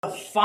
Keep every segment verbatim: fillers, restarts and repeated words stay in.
the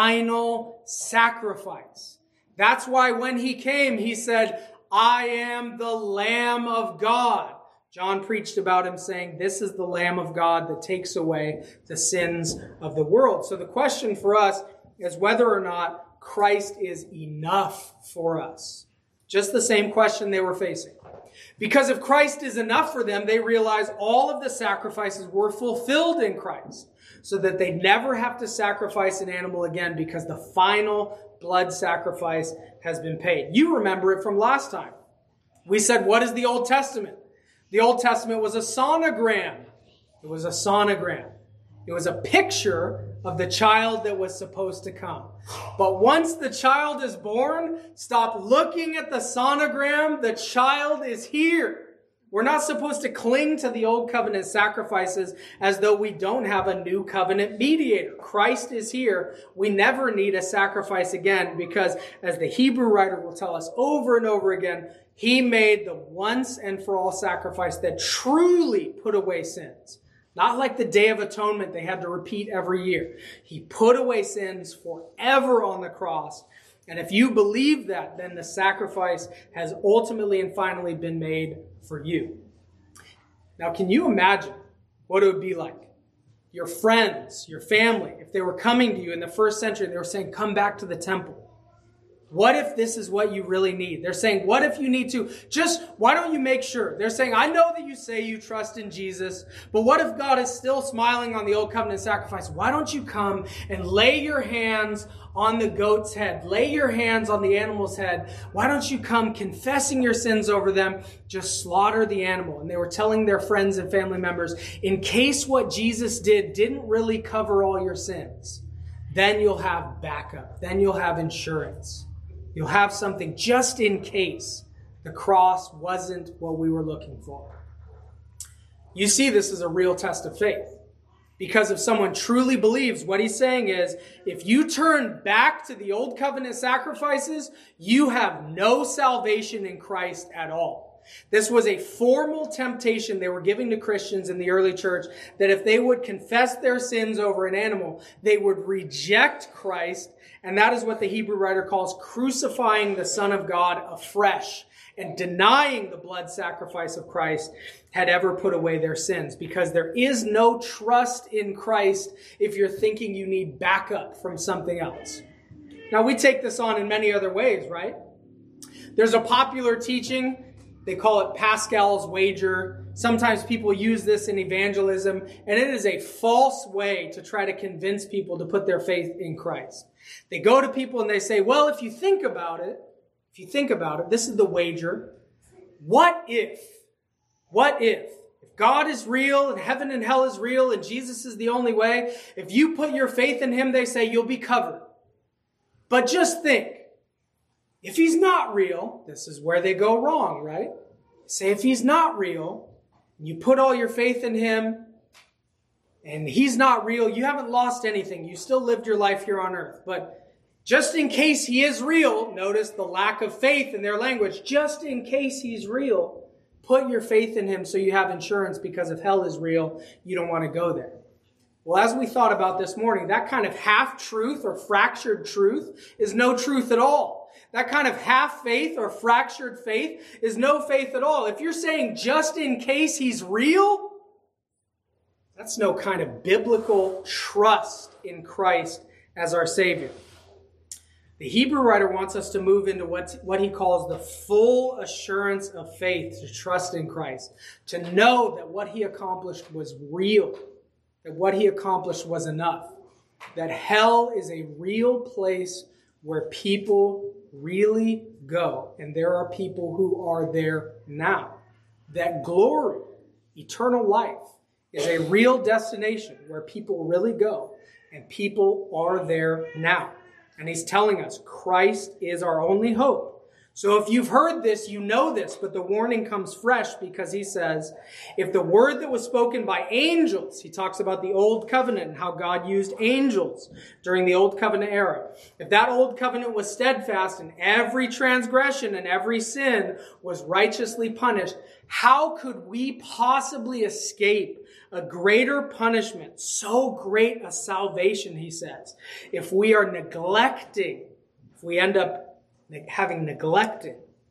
final sacrifice. That's why when he came, he said, I am the Lamb of God. John preached about him saying, this is the Lamb of God that takes away the sins of the world. So the question for us is whether or not Christ is enough for us. Just the same question they were facing. Because if Christ is enough for them, they realize all of the sacrifices were fulfilled in Christ, so that they never have to sacrifice an animal again because the final blood sacrifice has been paid. You remember it from last time. We said, what is the Old Testament? The Old Testament was a sonogram. It was a sonogram. It was a picture of the child that was supposed to come. But once the child is born, stop looking at the sonogram. The child is here. We're not supposed to cling to the old covenant sacrifices as though we don't have a new covenant mediator. Christ is here. We never need a sacrifice again because, as the Hebrew writer will tell us over and over again, he made the once and for all sacrifice that truly put away sins. Not like the Day of Atonement they had to repeat every year. He put away sins forever on the cross. And if you believe that, then the sacrifice has ultimately and finally been made for you. Now, can you imagine what it would be like? Your friends, your family, if they were coming to you in the first century, they were saying, come back to the temple. What if this is what you really need? They're saying, what if you need to? Just, why don't you make sure? They're saying, I know that you say you trust in Jesus, but what if God is still smiling on the old covenant sacrifice? Why don't you come and lay your hands on the goat's head? Lay your hands on the animal's head. Why don't you come confessing your sins over them? Just slaughter the animal. And they were telling their friends and family members, in case what Jesus did didn't really cover all your sins, then you'll have backup. Then you'll have insurance. You'll have something just in case the cross wasn't what we were looking for. You see, this is a real test of faith. Because if someone truly believes, what he's saying is, if you turn back to the old covenant sacrifices, you have no salvation in Christ at all. This was a formal temptation they were giving to Christians in the early church, that if they would confess their sins over an animal, they would reject Christ. And that is what the Hebrew writer calls crucifying the Son of God afresh and denying the blood sacrifice of Christ had ever put away their sins. Because there is no trust in Christ if you're thinking you need backup from something else. Now, we take this on in many other ways, right? There's a popular teaching. They call it Pascal's wager. Sometimes people use this in evangelism, and it is a false way to try to convince people to put their faith in Christ. They go to people and they say, well, if you think about it, if you think about it, this is the wager. What if, what if, if God is real and heaven and hell is real and Jesus is the only way, if you put your faith in him, they say you'll be covered. But just think, if he's not real, this is where they go wrong, right? Say if he's not real, you put all your faith in him, and he's not real, you haven't lost anything. You still lived your life here on earth. But just in case he is real, notice the lack of faith in their language. Just in case he's real, put your faith in him so you have insurance, because if hell is real, you don't want to go there. Well, as we thought about this morning, that kind of half-truth or fractured truth is no truth at all. That kind of half-faith or fractured faith is no faith at all. If you're saying just in case he's real, that's no kind of biblical trust in Christ as our Savior. The Hebrew writer wants us to move into what, what he calls the full assurance of faith, to trust in Christ, to know that what he accomplished was real, that what he accomplished was enough, that hell is a real place where people really go, and there are people who are there now, that glory, eternal life, is a real destination where people really go, and people are there now. And he's telling us Christ is our only hope. So if you've heard this, you know this, but the warning comes fresh because he says, if the word that was spoken by angels, he talks about the old covenant and how God used angels during the old covenant era. If that old covenant was steadfast and every transgression and every sin was righteously punished, how could we possibly escape a greater punishment, so great a salvation, he says, if we are neglecting, if we end up having neglected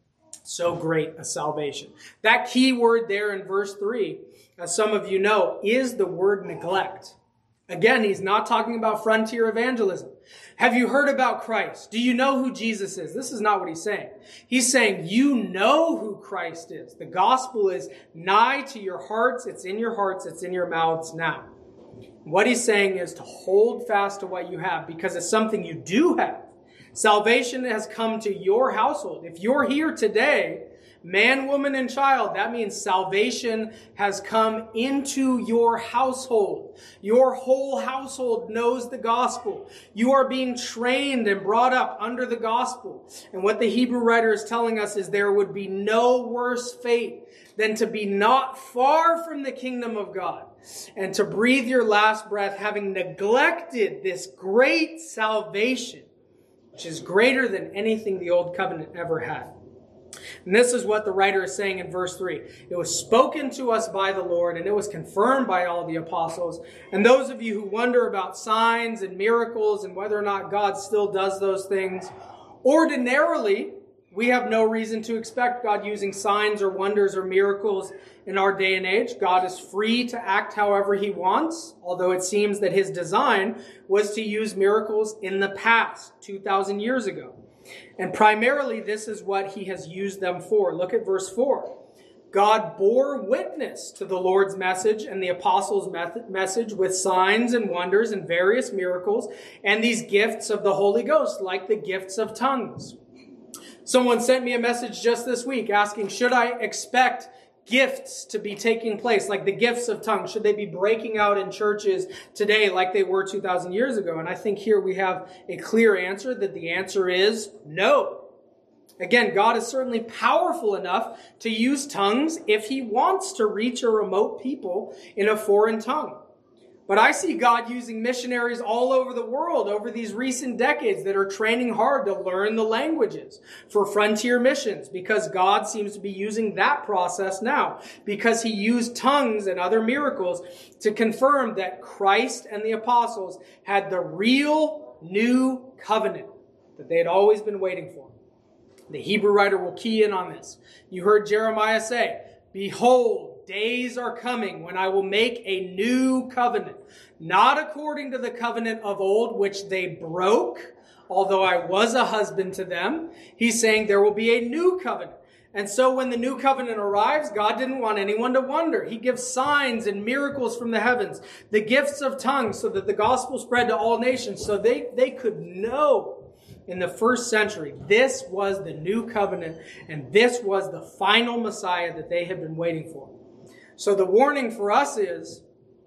so great a salvation. That key word there in verse three, as some of you know, is the word neglect. Again, he's not talking about frontier evangelism. Have you heard about Christ? Do you know who Jesus is? This is not what he's saying. He's saying you know who Christ is. The gospel is nigh to your hearts. It's in your hearts. It's in your mouths now. What he's saying is to hold fast to what you have because it's something you do have. Salvation has come to your household. If you're here today, man, woman, and child, that means salvation has come into your household. Your whole household knows the gospel. You are being trained and brought up under the gospel. And what the Hebrew writer is telling us is there would be no worse fate than to be not far from the kingdom of God and to breathe your last breath having neglected this great salvation, which is greater than anything the old covenant ever had. And this is what the writer is saying in verse three. It was spoken to us by the Lord, and it was confirmed by all the apostles. And those of you who wonder about signs and miracles and whether or not God still does those things, ordinarily, we have no reason to expect God using signs or wonders or miracles in our day and age. God is free to act however he wants, although it seems that his design was to use miracles in the past, two thousand years ago. And primarily, this is what he has used them for. Look at verse four. God bore witness to the Lord's message and the apostles' message with signs and wonders and various miracles and these gifts of the Holy Ghost, like the gifts of tongues. Someone sent me a message just this week asking, should I expect gifts to be taking place, like the gifts of tongues? Should they be breaking out in churches today like they were two thousand years ago? And I think here we have a clear answer that the answer is no. Again, God is certainly powerful enough to use tongues if he wants to reach a remote people in a foreign tongue. But I see God using missionaries all over the world over these recent decades that are training hard to learn the languages for frontier missions, because God seems to be using that process now, because he used tongues and other miracles to confirm that Christ and the apostles had the real new covenant that they had always been waiting for. The Hebrew writer will key in on this. You heard Jeremiah say, "Behold, days are coming when I will make a new covenant, not according to the covenant of old, which they broke, although I was a husband to them." He's saying there will be a new covenant. And so when the new covenant arrives, God didn't want anyone to wonder. He gives signs and miracles from the heavens, the gifts of tongues, so that the gospel spread to all nations, so they, they could know in the first century this was the new covenant, and this was the final Messiah that they had been waiting for. So the warning for us is,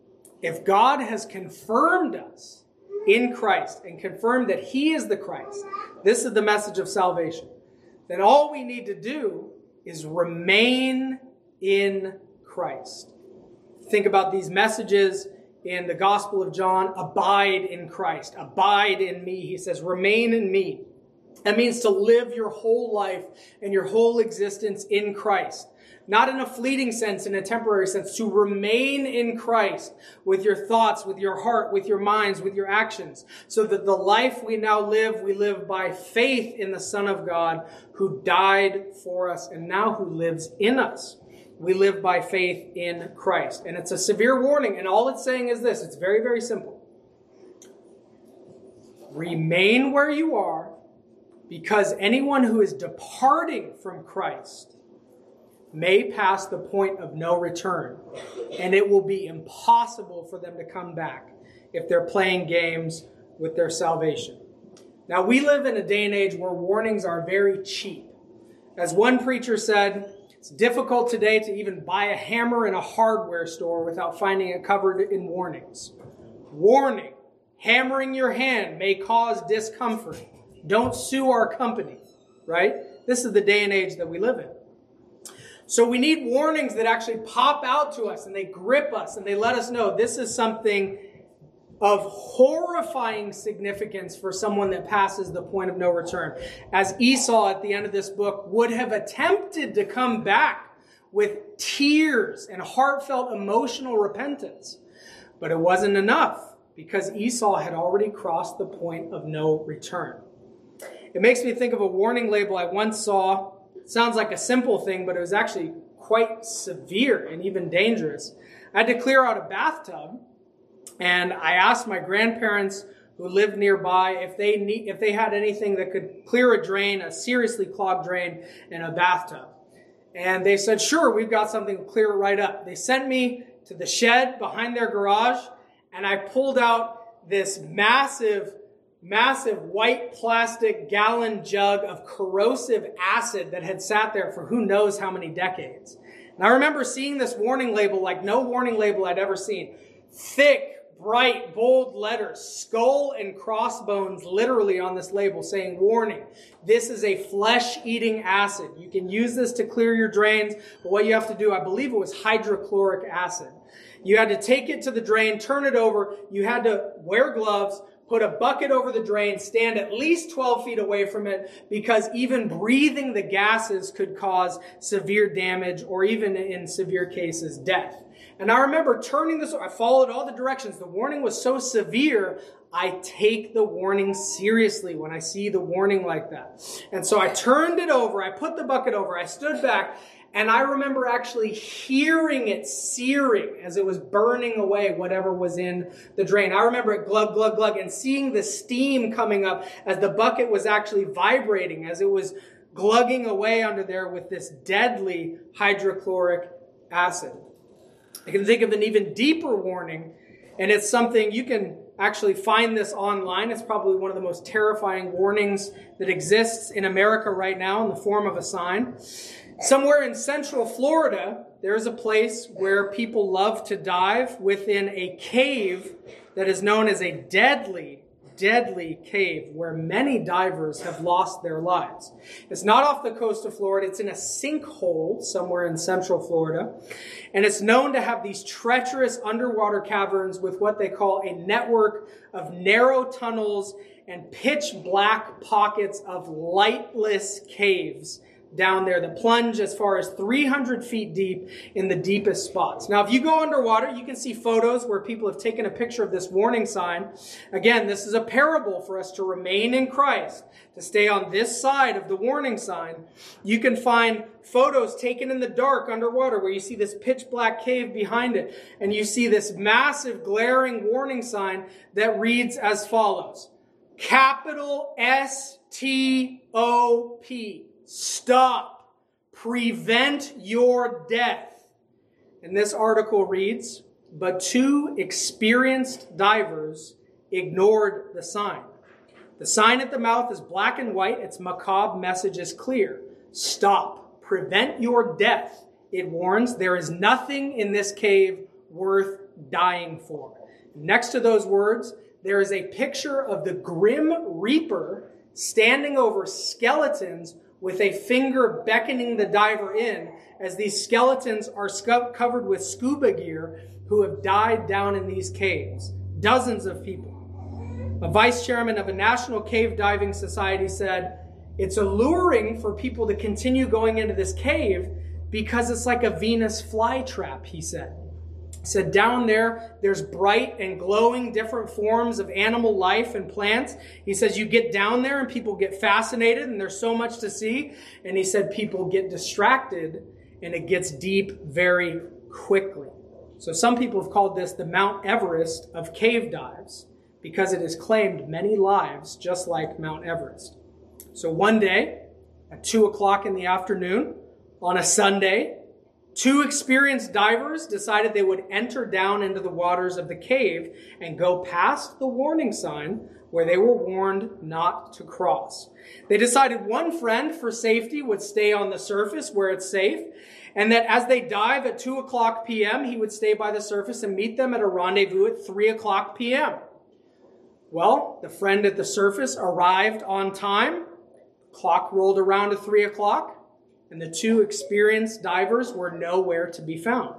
if God has confirmed us in Christ and confirmed that he is the Christ, this is the message of salvation, then all we need to do is remain in Christ. Think about these messages in the Gospel of John. Abide in Christ. Abide in me. He says, remain in me. That means to live your whole life and your whole existence in Christ. Not in a fleeting sense, in a temporary sense, to remain in Christ with your thoughts, with your heart, with your minds, with your actions, so that the life we now live, we live by faith in the Son of God who died for us and now who lives in us. We live by faith in Christ. And it's a severe warning, and all it's saying is this. It's very, very simple. Remain where you are, because anyone who is departing from Christ may pass the point of no return, and it will be impossible for them to come back if they're playing games with their salvation. Now, we live in a day and age where warnings are very cheap. As one preacher said, it's difficult today to even buy a hammer in a hardware store without finding it covered in warnings. Warning: hammering your hand may cause discomfort. Don't sue our company, right? This is the day and age that we live in. So we need warnings that actually pop out to us and they grip us and they let us know this is something of horrifying significance for someone that passes the point of no return. As Esau at the end of this book would have attempted to come back with tears and heartfelt emotional repentance. But it wasn't enough because Esau had already crossed the point of no return. It makes me think of a warning label I once saw. It sounds like a simple thing, but it was actually quite severe and even dangerous. I had to clear out a bathtub, and I asked my grandparents who lived nearby if they need, if they had anything that could clear a drain, a seriously clogged drain in a bathtub. And they said, sure, we've got something to clear it right up. They sent me to the shed behind their garage, and I pulled out this massive massive white plastic gallon jug of corrosive acid that had sat there for who knows how many decades. And I remember seeing this warning label like no warning label I'd ever seen. Thick, bright, bold letters, skull and crossbones literally on this label saying, warning, this is a flesh-eating acid. You can use this to clear your drains, but what you have to do, I believe it was hydrochloric acid. You had to take it to the drain, turn it over, you had to wear gloves, put a bucket over the drain, stand at least twelve feet away from it, because even breathing the gases could cause severe damage or even in severe cases, death. And I remember turning this, I followed all the directions. The warning was so severe, I take the warning seriously when I see the warning like that. And so I turned it over, I put the bucket over, I stood back, and I remember actually hearing it searing as it was burning away whatever was in the drain. I remember it glug, glug, glug, and seeing the steam coming up as the bucket was actually vibrating, as it was glugging away under there with this deadly hydrochloric acid. I can think of an even deeper warning, and it's something you can actually find this online. It's probably one of the most terrifying warnings that exists in America right now in the form of a sign. Somewhere in Central Florida, there's a place where people love to dive within a cave that is known as a deadly, deadly cave where many divers have lost their lives. It's not off the coast of Florida. It's in a sinkhole somewhere in Central Florida. And it's known to have these treacherous underwater caverns with what they call a network of narrow tunnels and pitch black pockets of lightless caves down there that plunge as far as three hundred feet deep in the deepest spots. Now, if you go underwater, you can see photos where people have taken a picture of this warning sign. Again, this is a parable for us to remain in Christ, to stay on this side of the warning sign. You can find photos taken in the dark underwater where you see this pitch black cave behind it, and you see this massive glaring warning sign that reads as follows. Capital S T O P. Stop. Prevent your death. And this article reads, but two experienced divers ignored the sign. The sign at the mouth is black and white. Its macabre message is clear. Stop. Prevent your death. It warns there is nothing in this cave worth dying for. Next to those words, there is a picture of the Grim Reaper standing over skeletons with a finger beckoning the diver in, as these skeletons are sco- covered with scuba gear who have died down in these caves. Dozens of people. A vice chairman of a national cave diving society said, it's alluring for people to continue going into this cave because it's like a Venus flytrap, he said. He said down there, there's bright and glowing different forms of animal life and plants. He says you get down there and people get fascinated and there's so much to see. And he said people get distracted and it gets deep very quickly. So some people have called this the Mount Everest of cave dives because it has claimed many lives just like Mount Everest. So one day at two o'clock in the afternoon on a Sunday, two experienced divers decided they would enter down into the waters of the cave and go past the warning sign where they were warned not to cross. They decided one friend for safety would stay on the surface where it's safe, and that as they dive at two o'clock p.m., he would stay by the surface and meet them at a rendezvous at three o'clock p.m. Well, the friend at the surface arrived on time. Clock rolled around to three o'clock, and the two experienced divers were nowhere to be found.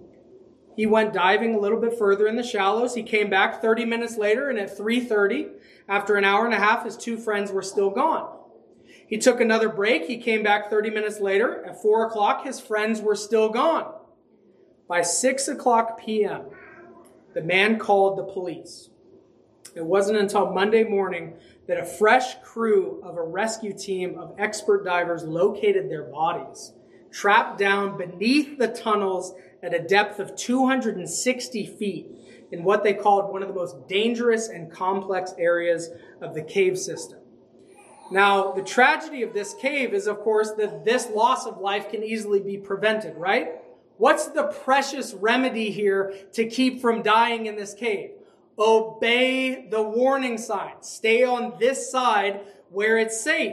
He went diving a little bit further in the shallows. He came back thirty minutes later, and at three thirty, after an hour and a half, his two friends were still gone. He took another break. He came back thirty minutes later. At four o'clock, his friends were still gone. By six o'clock p.m., the man called the police. It wasn't until Monday morning that a fresh crew of a rescue team of expert divers located their bodies, trapped down beneath the tunnels at a depth of two hundred sixty feet in what they called one of the most dangerous and complex areas of the cave system. Now, the tragedy of this cave is, of course, that this loss of life can easily be prevented, right? What's the precious remedy here to keep from dying in this cave? Obey the warning signs. Stay on this side where it's safe.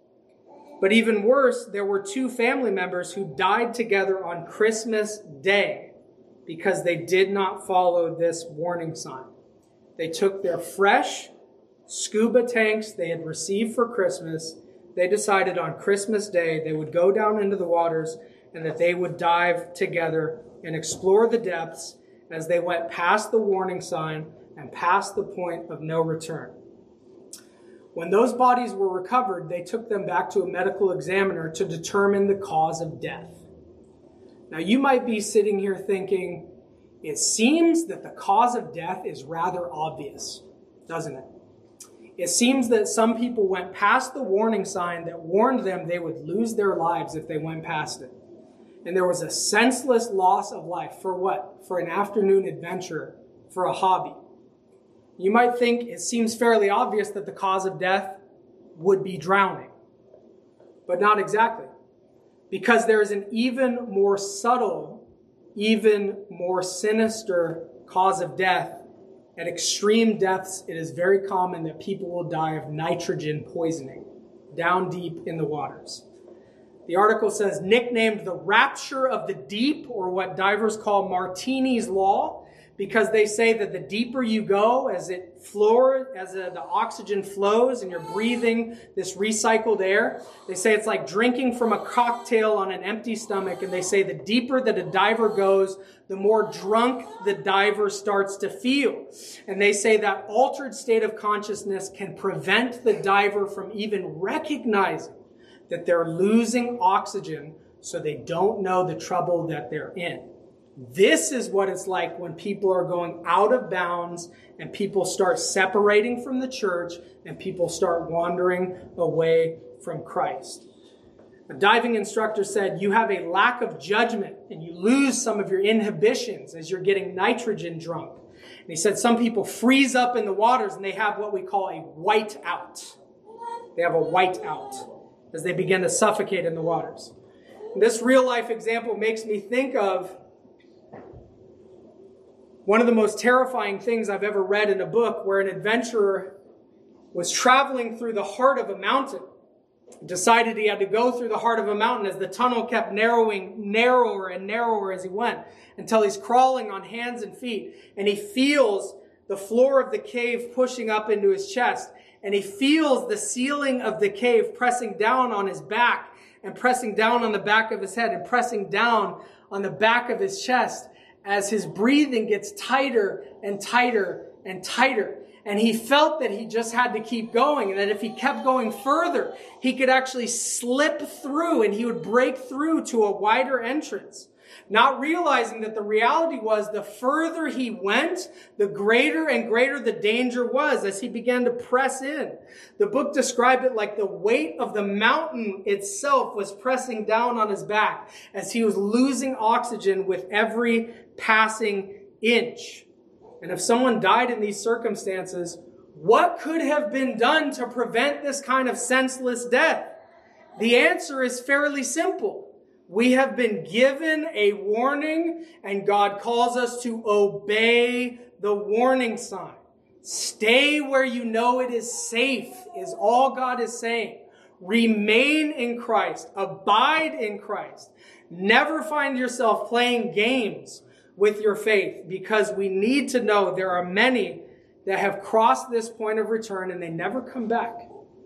But even worse, there were two family members who died together on Christmas Day because they did not follow this warning sign. They took their fresh scuba tanks they had received for Christmas. They decided on Christmas Day they would go down into the waters and that they would dive together and explore the depths as they went past the warning sign and past the point of no return. When those bodies were recovered, they took them back to a medical examiner to determine the cause of death. Now, you might be sitting here thinking, it seems that the cause of death is rather obvious, doesn't it? It seems that some people went past the warning sign that warned them they would lose their lives if they went past it. And there was a senseless loss of life. For what? For an afternoon adventure, for a hobby. You might think it seems fairly obvious that the cause of death would be drowning. But not exactly. Because there is an even more subtle, even more sinister cause of death. At extreme depths, it is very common that people will die of nitrogen poisoning down deep in the waters. The article says, nicknamed the rapture of the deep, or what divers call Martini's Law, because they say that the deeper you go, as it floors, as uh, the oxygen flows and you're breathing this recycled air, they say it's like drinking from a cocktail on an empty stomach. And they say the deeper that a diver goes, the more drunk the diver starts to feel. And they say that altered state of consciousness can prevent the diver from even recognizing that they're losing oxygen, so they don't know the trouble that they're in. This is what it's like when people are going out of bounds and people start separating from the church and people start wandering away from Christ. A diving instructor said, you have a lack of judgment and you lose some of your inhibitions as you're getting nitrogen drunk. And he said some people freeze up in the waters and they have what we call a white out. They have a white out as they begin to suffocate in the waters. And this real life example makes me think of one of the most terrifying things I've ever read in a book, where an adventurer was traveling through the heart of a mountain. Decided he had to go through the heart of a mountain as the tunnel kept narrowing narrower and narrower as he went, until he's crawling on hands and feet, and he feels the floor of the cave pushing up into his chest, and he feels the ceiling of the cave pressing down on his back and pressing down on the back of his head and pressing down on the back of his chest as his breathing gets tighter and tighter and tighter. And he felt that he just had to keep going, and that if he kept going further, he could actually slip through and he would break through to a wider entrance. Not realizing that the reality was the further he went, the greater and greater the danger was as he began to press in. The book described it like the weight of the mountain itself was pressing down on his back as he was losing oxygen with every passing inch. And if someone died in these circumstances, what could have been done to prevent this kind of senseless death? The answer is fairly simple. We have been given a warning, and God calls us to obey the warning sign. Stay where you know it is safe, is all God is saying. Remain in Christ. Abide in Christ. Never find yourself playing games with your faith, because we need to know there are many that have crossed this point of return and they never come back.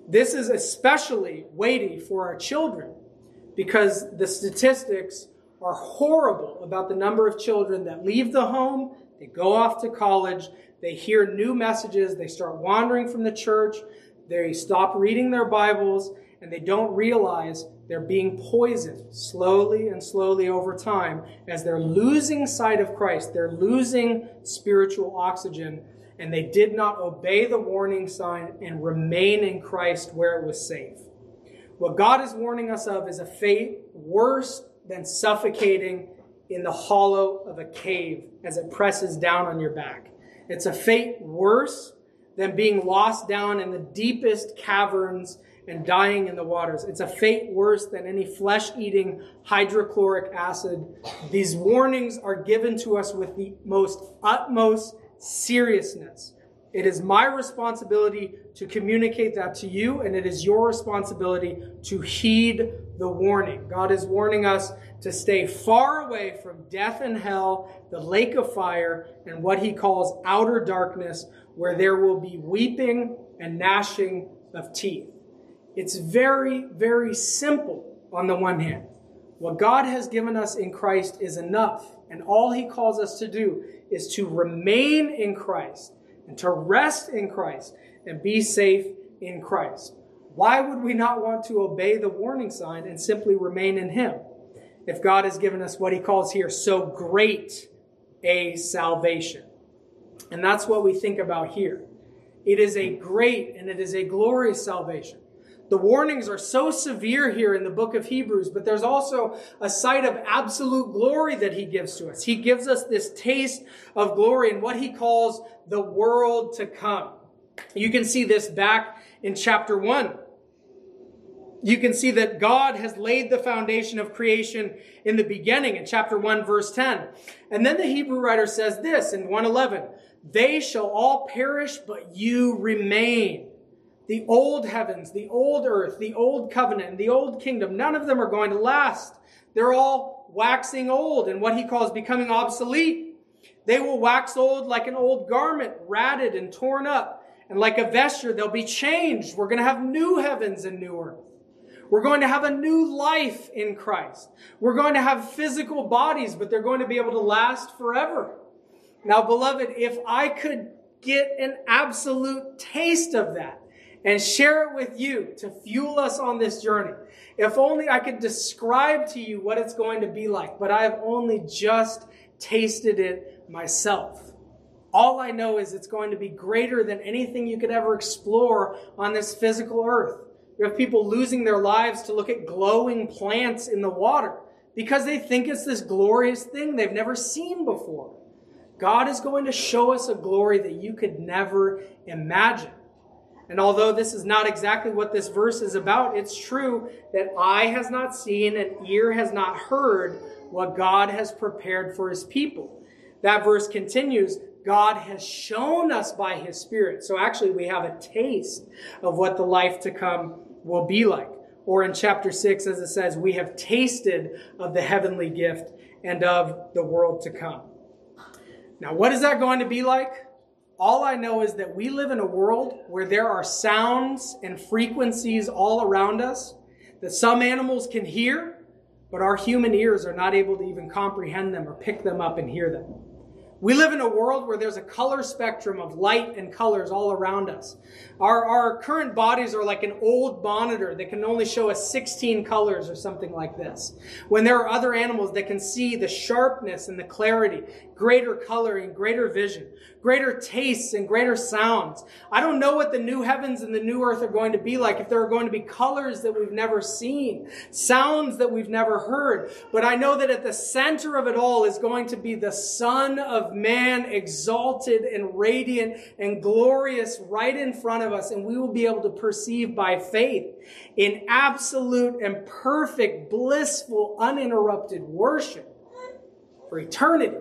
This is especially weighty for our children because the statistics are horrible about the number of children that leave the home, they go off to college, they hear new messages, they start wandering from the church, they stop reading their Bibles, and they don't realize they're being poisoned slowly and slowly over time as they're losing sight of Christ. They're losing spiritual oxygen, and they did not obey the warning sign and remain in Christ where it was safe. What God is warning us of is a fate worse than suffocating in the hollow of a cave as it presses down on your back. It's a fate worse than being lost down in the deepest caverns and dying in the waters. It's a fate worse than any flesh-eating hydrochloric acid. These warnings are given to us with the most utmost seriousness. It is my responsibility to communicate that to you, and it is your responsibility to heed the warning. God is warning us to stay far away from death and hell, the lake of fire, and what he calls outer darkness, where there will be weeping and gnashing of teeth. It's very, very simple on the one hand. What God has given us in Christ is enough, and all he calls us to do is to remain in Christ and to rest in Christ and be safe in Christ. Why would we not want to obey the warning sign and simply remain in him if God has given us what he calls here so great a salvation? And that's what we think about here. It is a great and it is a glorious salvation. The warnings are so severe here in the book of Hebrews, but there's also a sight of absolute glory that he gives to us. He gives us this taste of glory in what he calls the world to come. You can see this back in chapter one. You can see that God has laid the foundation of creation in the beginning in chapter one, verse ten. And then the Hebrew writer says this in one eleven, "They shall all perish, but you remain." The old heavens, the old earth, the old covenant, and the old kingdom, none of them are going to last. They're all waxing old and what he calls becoming obsolete. They will wax old like an old garment, ratted and torn up. And like a vesture, they'll be changed. We're going to have new heavens and new earth. We're going to have a new life in Christ. We're going to have physical bodies, but they're going to be able to last forever. Now, beloved, if I could get an absolute taste of that, and share it with you to fuel us on this journey. If only I could describe to you what it's going to be like, but I have only just tasted it myself. All I know is it's going to be greater than anything you could ever explore on this physical earth. You have people losing their lives to look at glowing plants in the water because they think it's this glorious thing they've never seen before. God is going to show us a glory that you could never imagine. And although this is not exactly what this verse is about, it's true that eye has not seen and ear has not heard what God has prepared for his people. That verse continues, God has shown us by his Spirit. So actually we have a taste of what the life to come will be like. Or in chapter six, as it says, we have tasted of the heavenly gift and of the world to come. Now, what is that going to be like? All I know is that we live in a world where there are sounds and frequencies all around us that some animals can hear, but our human ears are not able to even comprehend them or pick them up and hear them. We live in a world where there's a color spectrum of light and colors all around us. Our, our current bodies are like an old monitor that can only show us sixteen colors or something like this. When there are other animals that can see the sharpness and the clarity, greater coloring, greater vision, greater tastes and greater sounds. I don't know what the new heavens and the new earth are going to be like, if there are going to be colors that we've never seen, sounds that we've never heard. But I know that at the center of it all is going to be the Son of Man, exalted and radiant and glorious right in front of us. And we will be able to perceive by faith in absolute and perfect, blissful, uninterrupted worship for eternity.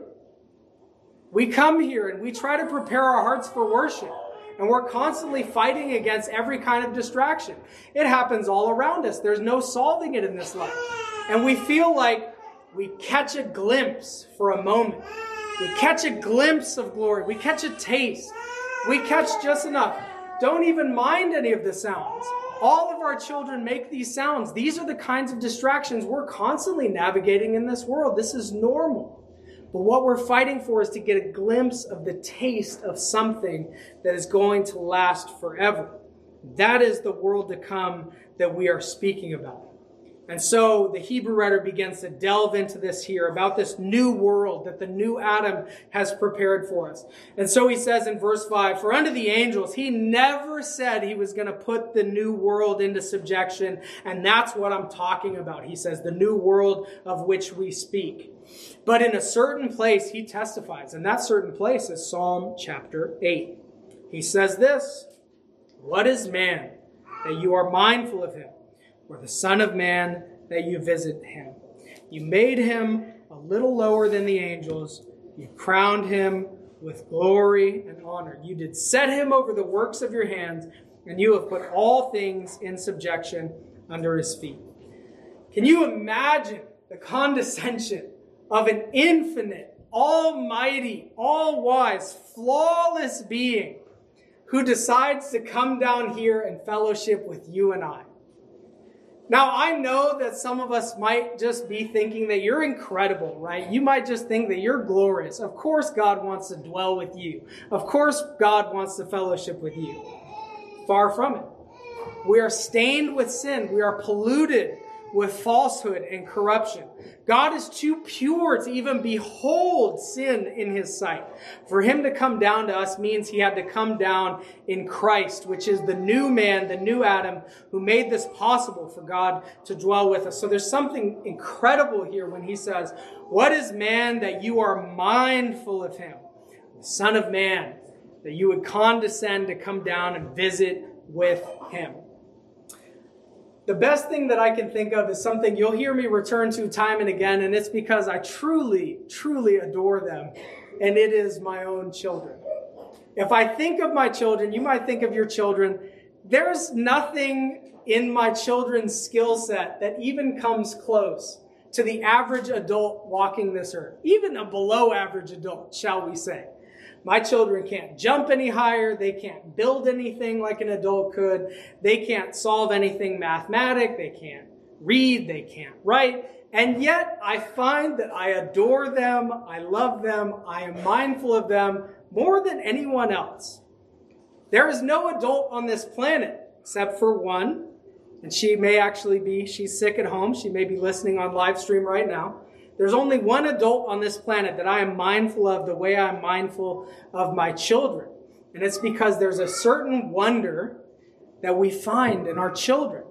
We come here and we try to prepare our hearts for worship. And we're constantly fighting against every kind of distraction. It happens all around us. There's no solving it in this life. And we feel like we catch a glimpse for a moment. We catch a glimpse of glory. We catch a taste. We catch just enough. don't even mind any of the sounds. All of our children make these sounds. These are the kinds of distractions we're constantly navigating in this world. This is normal. But what we're fighting for is to get a glimpse of the taste of something that is going to last forever. That is the world to come that we are speaking about. And so the Hebrew writer begins to delve into this here about this new world that the new Adam has prepared for us. And so he says in verse five, for unto the angels, he never said he was going to put the new world into subjection. And that's what I'm talking about. He says the new world of which we speak. But in a certain place, he testifies. And that certain place is Psalm chapter eight. He says this, what is man that you are mindful of him? Or the Son of Man that you visit him. You made him a little lower than the angels. You crowned him with glory and honor. You did set him over the works of your hands, and you have put all things in subjection under his feet. Can you imagine the condescension of an infinite, almighty, all-wise, flawless being who decides to come down here and fellowship with you and I? Now, I know that some of us might just be thinking that you're incredible, right? You might just think that you're glorious. Of course, God wants to dwell with you. Of course, God wants to fellowship with you. Far from it. We are stained with sin. We are polluted with falsehood and corruption. God is too pure to even behold sin in his sight. For him to come down to us means he had to come down in Christ, which is the new man, the new Adam, who made this possible for God to dwell with us. So there's something incredible here when he says, what is man that you are mindful of him? The Son of Man, that you would condescend to come down and visit with him. The best thing that I can think of is something you'll hear me return to time and again, and it's because I truly, truly adore them, and it is my own children. If I think of my children, you might think of your children. There's nothing in my children's skill set that even comes close to the average adult walking this earth, even a below average adult, shall we say. My children can't jump any higher. They can't build anything like an adult could. They can't solve anything mathematic. They can't read. They can't write. And yet I find that I adore them. I love them. I am mindful of them more than anyone else. There is no adult on this planet except for one. And she may actually be, she's sick at home. She may be listening on live stream right now. There's only one adult on this planet that I am mindful of the way I'm mindful of my children. And it's because there's a certain wonder that we find in our children.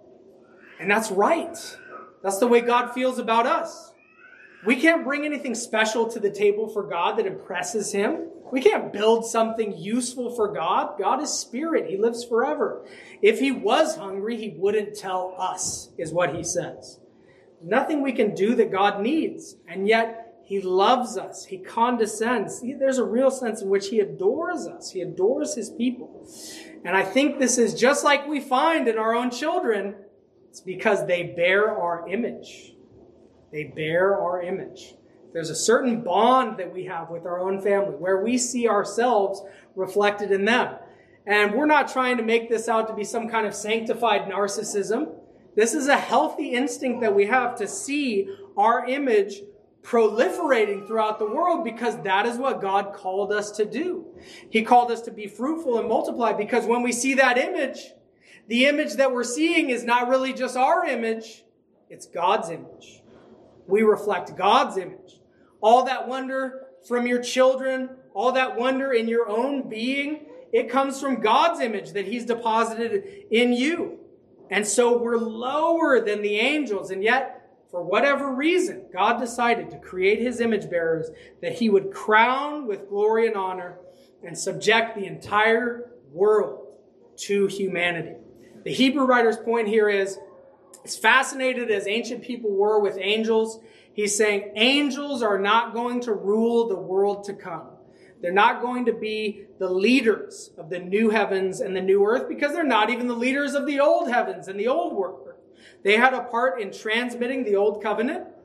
And that's right. That's the way God feels about us. We can't bring anything special to the table for God that impresses him. We can't build something useful for God. God is spirit. He lives forever. If he was hungry, he wouldn't tell us, is what he says. Nothing we can do that God needs. And yet he loves us. He condescends. There's a real sense in which he adores us. He adores his people. And I think this is just like we find in our own children. It's because they bear our image. They bear our image. There's a certain bond that we have with our own family where we see ourselves reflected in them. And we're not trying to make this out to be some kind of sanctified narcissism. This is a healthy instinct that we have to see our image proliferating throughout the world because that is what God called us to do. He called us to be fruitful and multiply because when we see that image, the image that we're seeing is not really just our image, it's God's image. We reflect God's image. All that wonder from your children, all that wonder in your own being, it comes from God's image that he's deposited in you. And so we're lower than the angels. And yet, for whatever reason, God decided to create his image bearers that he would crown with glory and honor and subject the entire world to humanity. The Hebrew writer's point here is, as fascinated as ancient people were with angels, he's saying angels are not going to rule the world to come. They're not going to be the leaders of the new heavens and the new earth because they're not even the leaders of the old heavens and the old earth. They had a part in transmitting the old covenant,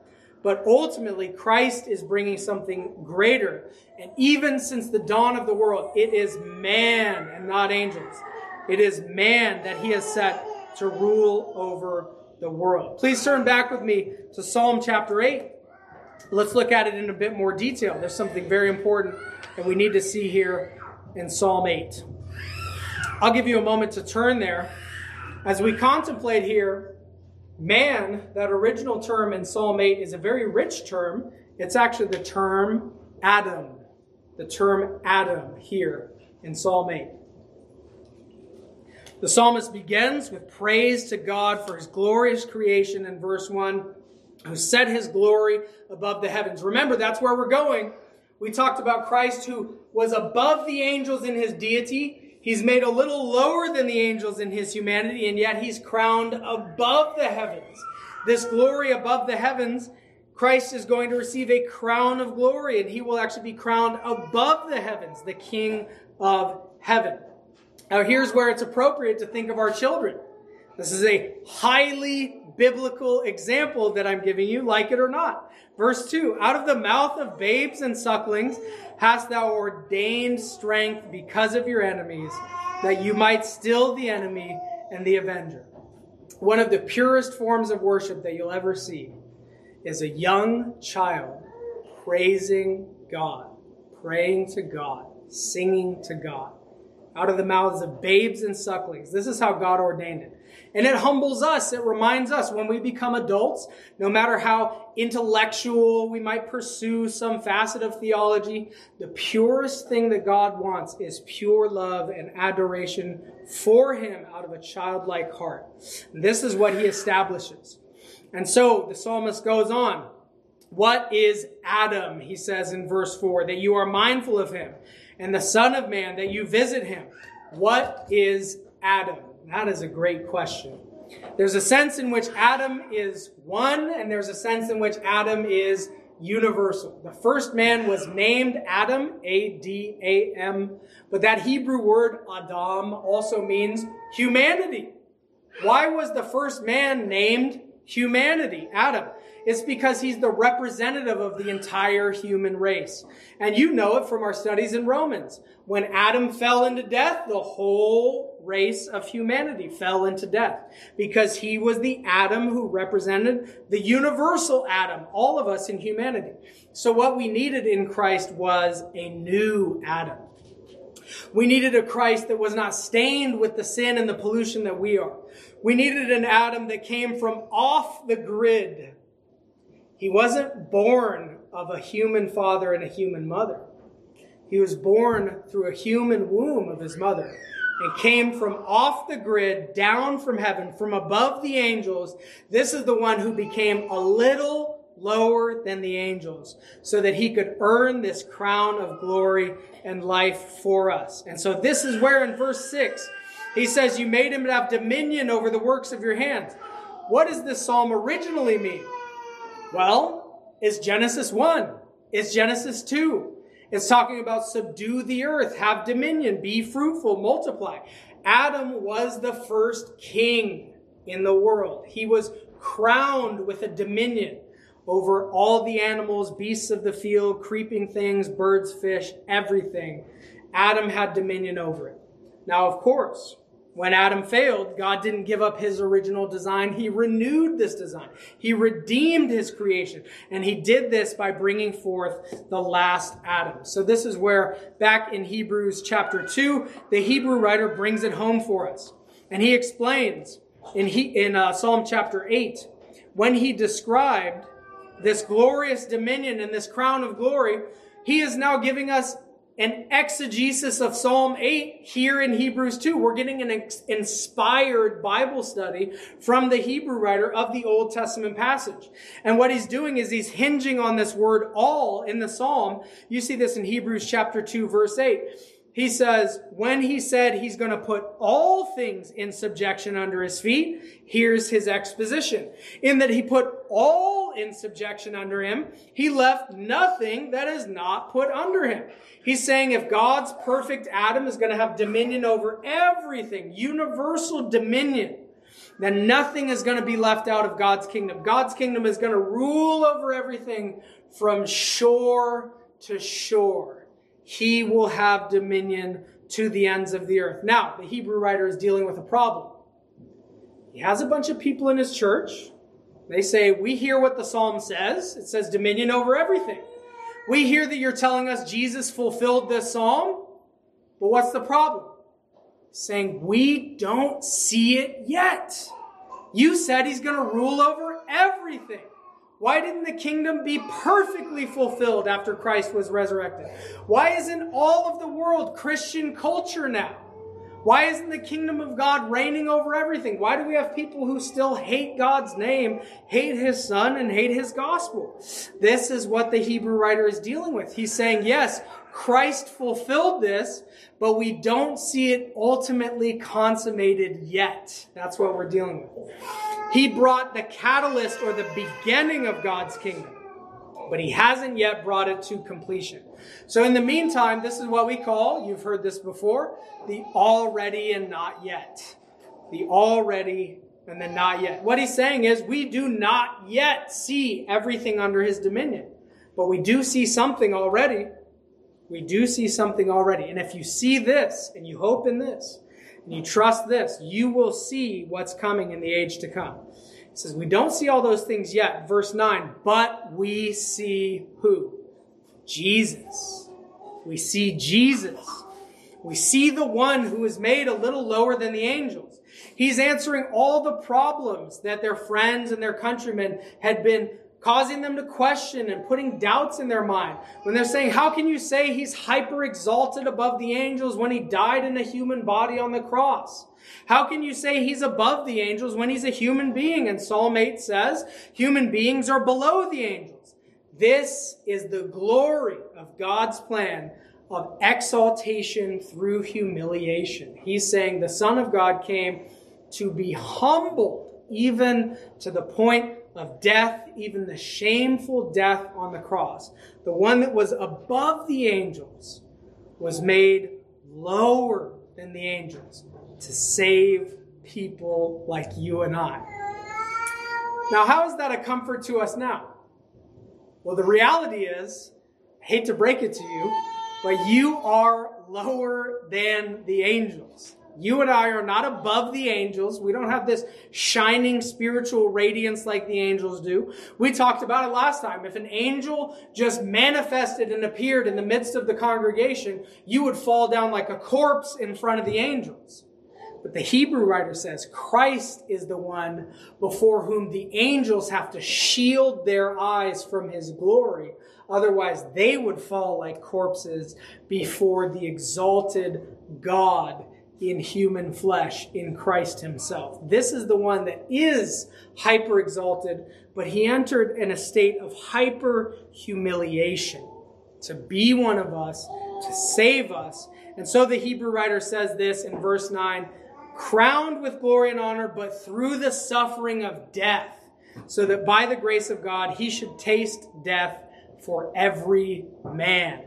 But ultimately, Christ is bringing something greater. And even since the dawn of the world, it is man and not angels. It is man that he has set to rule over the world. Please turn back with me to Psalm chapter eight. Let's look at it in a bit more detail. There's something very important that we need to see here in Psalm eight. I'll give you a moment to turn there. As we contemplate here, man, that original term in Psalm eight is a very rich term. It's actually the term Adam. The term Adam here in Psalm eight. The psalmist begins with praise to God for his glorious creation in verse one, who set his glory above the heavens. Remember, that's where we're going. We talked about Christ who was above the angels in his deity. He's made a little lower than the angels in his humanity, and yet he's crowned above the heavens. This glory above the heavens, Christ is going to receive a crown of glory, and he will actually be crowned above the heavens, the King of heaven. Now, here's where it's appropriate to think of our children. This is a highly biblical example that I'm giving you, like it or not. Verse two, out of the mouth of babes and sucklings hast thou ordained strength because of your enemies, that you might still the enemy and the avenger. One of the purest forms of worship that you'll ever see is a young child praising God, praying to God, singing to God, out of the mouths of babes and sucklings. This is how God ordained it. And it humbles us. It reminds us when we become adults, no matter how intellectual we might pursue some facet of theology, the purest thing that God wants is pure love and adoration for him out of a childlike heart. And this is what he establishes. And so the psalmist goes on. What is Adam, he says in verse four, that you are mindful of him, and the Son of Man, that you visit him? What is Adam? That is a great question. There's a sense in which Adam is one, and there's a sense in which Adam is universal. The first man was named Adam, A D A M, but that Hebrew word Adam also means humanity. Why was the first man named humanity, Adam? It's because he's the representative of the entire human race. And you know it from our studies in Romans. When Adam fell into death, the whole race of humanity fell into death, because he was the Adam who represented the universal Adam, all of us in humanity. So what we needed in Christ was a new Adam. We needed a Christ that was not stained with the sin and the pollution that we are. We needed an Adam that came from off the grid. He wasn't born of a human father and a human mother. He was born through a human womb of his mother and came from off the grid, down from heaven, from above the angels. This is the one who became a little lower than the angels so that he could earn this crown of glory and life for us. And so this is where in verse six, he says, you made him to have dominion over the works of your hands. What does this psalm originally mean? Well, it's Genesis one. It's Genesis two. It's talking about subdue the earth, have dominion, be fruitful, multiply. Adam was the first king in the world. He was crowned with a dominion over all the animals, beasts of the field, creeping things, birds, fish, everything. Adam had dominion over it. Now, of course, when Adam failed, God didn't give up his original design. He renewed this design. He redeemed his creation. And he did this by bringing forth the last Adam. So this is where, back in Hebrews chapter two, the Hebrew writer brings it home for us. And he explains in, he, in uh, Psalm chapter eight, when he described this glorious dominion and this crown of glory, he is now giving us an exegesis of Psalm eight here in Hebrews two. We're getting an ex- inspired Bible study from the Hebrew writer of the Old Testament passage. And what he's doing is he's hinging on this word all in the Psalm. You see this in Hebrews chapter two, verse eight. He says, when he said he's going to put all things in subjection under his feet, here's his exposition. In that he put all in subjection under him, he left nothing that is not put under him. He's saying if God's perfect Adam is going to have dominion over everything, universal dominion, that nothing is going to be left out of God's kingdom. God's kingdom is going to rule over everything from shore to shore. He will have dominion to the ends of the earth. Now, the Hebrew writer is dealing with a problem. He has a bunch of people in his church. They say, we hear what the psalm says. It says dominion over everything. We hear that you're telling us Jesus fulfilled this psalm. But what's the problem? Saying, we don't see it yet. You said he's going to rule over everything. Why didn't the kingdom be perfectly fulfilled after Christ was resurrected? Why isn't all of the world Christian culture now? Why isn't the kingdom of God reigning over everything? Why do we have people who still hate God's name, hate his son, and hate his gospel? This is what the Hebrew writer is dealing with. He's saying, yes, Christ fulfilled this, but we don't see it ultimately consummated yet. That's what we're dealing with. He brought the catalyst or the beginning of God's kingdom, but he hasn't yet brought it to completion. So in the meantime, this is what we call, you've heard this before, the already and not yet. The already and the not yet. What he's saying is we do not yet see everything under his dominion, but we do see something already. We do see something already. And if you see this and you hope in this and you trust this, you will see what's coming in the age to come. It says we don't see all those things yet. Verse nine, but we see who? Jesus. We see Jesus. We see the one who is made a little lower than the angels. He's answering all the problems that their friends and their countrymen had been causing them to question and putting doubts in their mind. When they're saying, how can you say he's hyper exalted above the angels when he died in a human body on the cross? How can you say he's above the angels when he's a human being? And Psalm eight says, human beings are below the angels. This is the glory of God's plan of exaltation through humiliation. He's saying the Son of God came to be humbled even to the point of death, even the shameful death on the cross. The one that was above the angels was made lower than the angels to save people like you and I. Now, how is that a comfort to us now? Well, the reality is, I hate to break it to you, but you are lower than the angels. You and I are not above the angels. We don't have this shining spiritual radiance like the angels do. We talked about it last time. If an angel just manifested and appeared in the midst of the congregation, you would fall down like a corpse in front of the angels. But the Hebrew writer says Christ is the one before whom the angels have to shield their eyes from his glory. Otherwise, they would fall like corpses before the exalted God in human flesh, in Christ himself. This is the one that is hyper exalted, but he entered in a state of hyper humiliation to be one of us, to save us. And so the Hebrew writer says this in verse nine, crowned with glory and honor, but through the suffering of death, so that by the grace of God he should taste death for every man.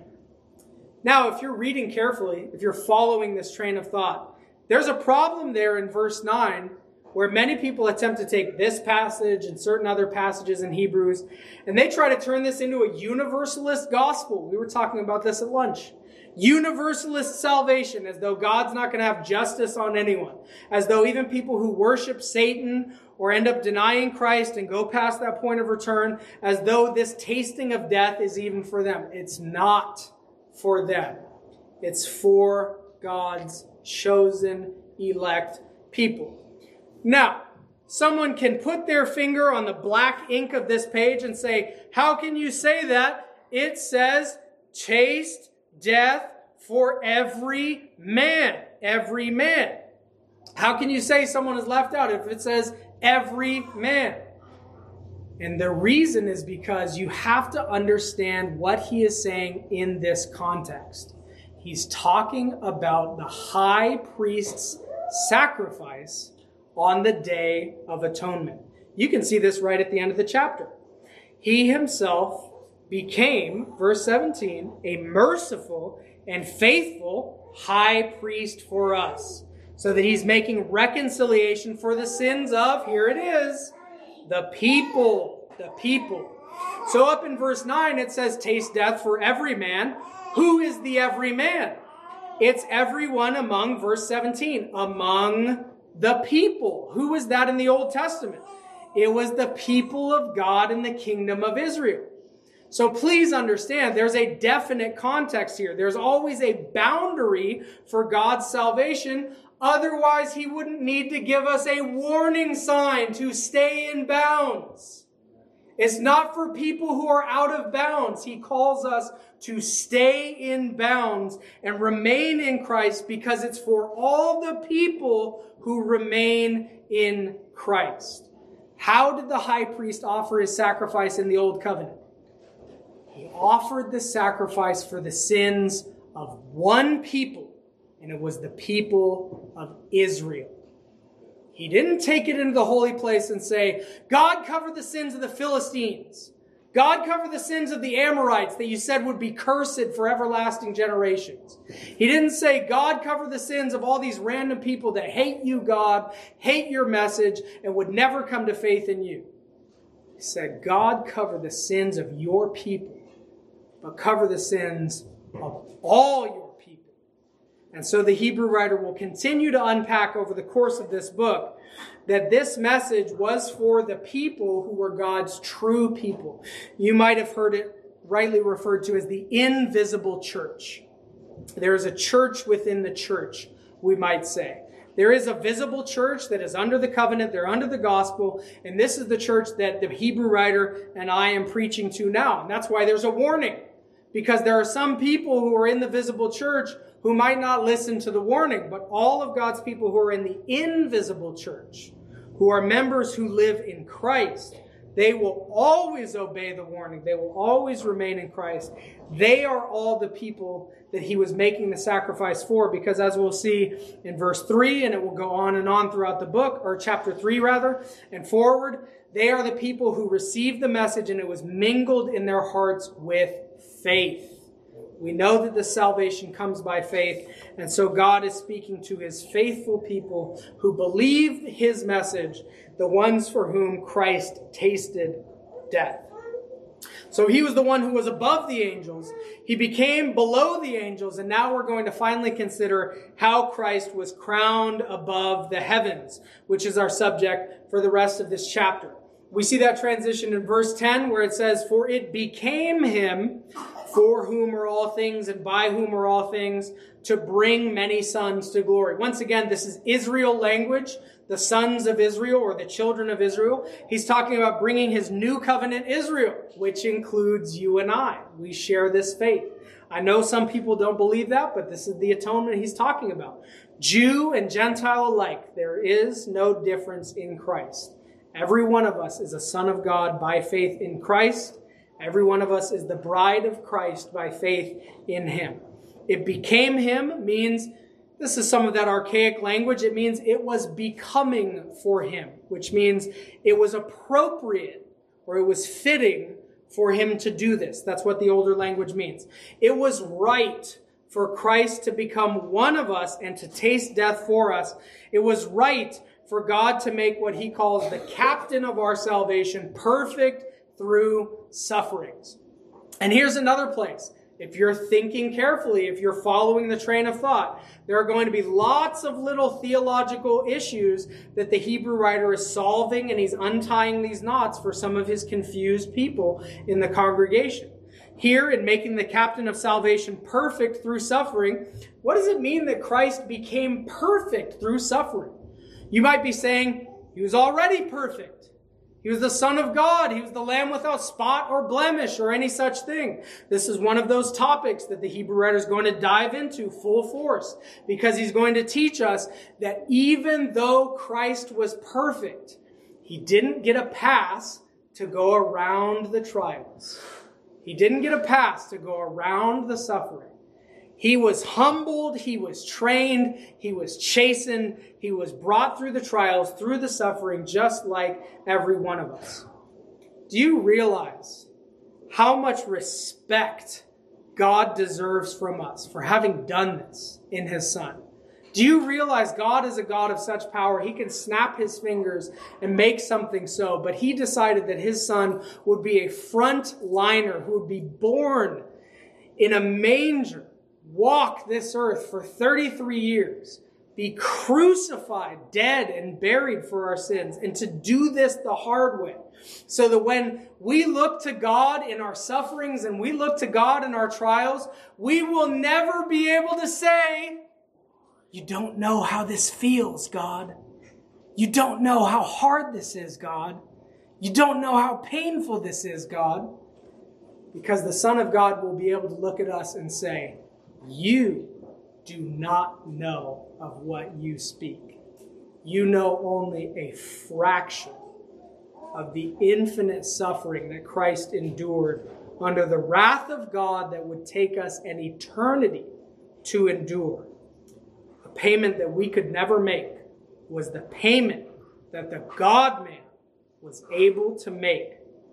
Now, if you're reading carefully, if you're following this train of thought, there's a problem there in verse nine where many people attempt to take this passage and certain other passages in Hebrews, and they try to turn this into a universalist gospel. We were talking about this at lunch. Universalist salvation, as though God's not going to have justice on anyone. As though even people who worship Satan or end up denying Christ and go past that point of return, as though this tasting of death is even for them. It's not for them. It's for God's chosen, elect people. Now, someone can put their finger on the black ink of this page and say, how can you say that? It says, taste death for every man. Every man. How can you say someone is left out if it says every man? And the reason is because you have to understand what he is saying in this context. He's talking about the high priest's sacrifice on the Day of Atonement. You can see this right at the end of the chapter. He himself became, verse seventeen, a merciful and faithful high priest for us So that he's making reconciliation for the sins of, here it is, the people. The people. So up in verse nine it says, taste death for every man. Who is the every man? It's everyone among, verse seventeen, among the people. Who was that in the Old Testament? It was the people of God in the kingdom of Israel. So please understand, there's a definite context here. There's always a boundary for God's salvation. Otherwise, he wouldn't need to give us a warning sign to stay in bounds. It's not for people who are out of bounds. He calls us to stay in bounds and remain in Christ because it's for all the people who remain in Christ. How did the high priest offer his sacrifice in the Old Covenant? He offered the sacrifice for the sins of one people, and it was the people of Israel. He didn't take it into the holy place and say, God, cover the sins of the Philistines. God, cover the sins of the Amorites that you said would be cursed for everlasting generations. He didn't say, God, cover the sins of all these random people that hate you, God, hate your message, and would never come to faith in you. He said, God, cover the sins of your people, but cover the sins of all your people. And so the Hebrew writer will continue to unpack over the course of this book that this message was for the people who were God's true people. You might have heard it rightly referred to as the invisible church. There is a church within the church, we might say. There is a visible church that is under the covenant, they're under the gospel, and this is the church that the Hebrew writer and I am preaching to now. And that's why there's a warning, because there are some people who are in the visible church who might not listen to the warning, but all of God's people who are in the invisible church, who are members who live in Christ, they will always obey the warning. They will always remain in Christ. They are all the people that he was making the sacrifice for, because as we'll see in verse three, and it will go on and on throughout the book, or chapter three rather, and forward, they are the people who received the message and it was mingled in their hearts with faith. We know that this salvation comes by faith, and so God is speaking to his faithful people who believed his message, the ones for whom Christ tasted death. So he was the one who was above the angels. He became below the angels, and now we're going to finally consider how Christ was crowned above the heavens, which is our subject for the rest of this chapter. We see that transition in verse ten where it says, "For it became him, for whom are all things and by whom are all things, to bring many sons to glory." Once again, this is Israel language, the sons of Israel or the children of Israel. He's talking about bringing his new covenant Israel, which includes you and I. We share this faith. I know some people don't believe that, but this is the atonement he's talking about. Jew and Gentile alike, there is no difference in Christ. Every one of us is a son of God by faith in Christ. Every one of us is the bride of Christ by faith in him. It became him means, this is some of that archaic language, it means it was becoming for him, which means it was appropriate or it was fitting for him to do this. That's what the older language means. It was right for Christ to become one of us and to taste death for us. It was right for God to make what he calls the captain of our salvation perfect through sufferings. And here's another place. If you're thinking carefully, if you're following the train of thought, there are going to be lots of little theological issues that the Hebrew writer is solving, and he's untying these knots for some of his confused people in the congregation. Here, in making the captain of salvation perfect through suffering, what does it mean that Christ became perfect through suffering? You might be saying, he was already perfect. He was the Son of God. He was the Lamb without spot or blemish or any such thing. This is one of those topics that the Hebrew writer is going to dive into full force, because he's going to teach us that even though Christ was perfect, he didn't get a pass to go around the trials. He didn't get a pass to go around the suffering. He was humbled, he was trained, he was chastened, he was brought through the trials, through the suffering, just like every one of us. Do you realize how much respect God deserves from us for having done this in his Son? Do you realize God is a God of such power? He can snap his fingers and make something so. But he decided that his son would be a frontliner who would be born in a manger, walk this earth for thirty-three years, be crucified, dead, and buried for our sins, and to do this the hard way. So that when we look to God in our sufferings and we look to God in our trials, we will never be able to say, "You don't know how this feels, God. You don't know how hard this is, God. You don't know how painful this is, God." Because the Son of God will be able to look at us and say, "You do not know of what you speak. You know only a fraction of the infinite suffering that Christ endured under the wrath of God that would take us an eternity to endure." A payment that we could never make was the payment that the God-man was able to make